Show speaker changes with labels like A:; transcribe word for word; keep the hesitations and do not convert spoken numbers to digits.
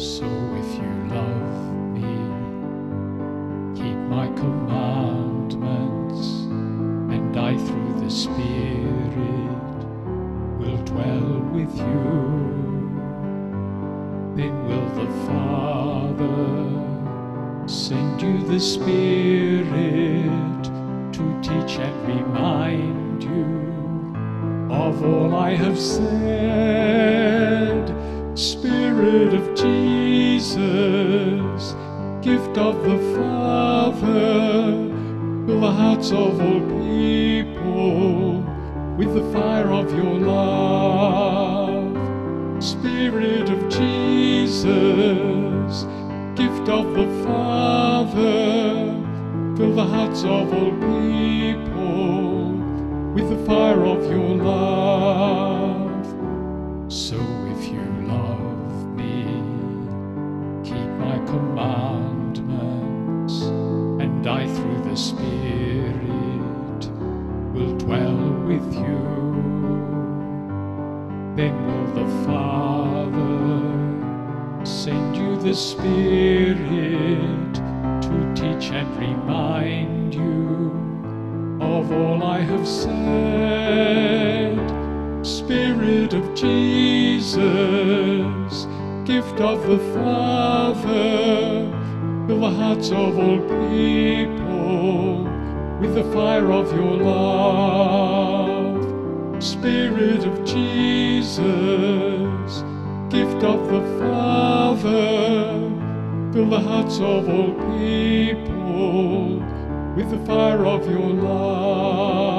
A: So if you love me, keep my commandments, and I through the Spirit will dwell with you. Then will the Father send you the Spirit to teach and remind you of all I have said. Spirit of Jesus, gift of the Father, fill the hearts of all people with the fire of your love. Spirit of Jesus, gift of the Father, fill the hearts of all people with the fire of your love. So if you love me, keep my commandments, and I through the Spirit will dwell with you. Then will the Father send you the Spirit to teach and remind you of all I have said. Spirit of Jesus, gift of the Father, fill the hearts of all people with the fire of your love. Spirit of Jesus, gift of the Father, fill the hearts of all people with the fire of your love.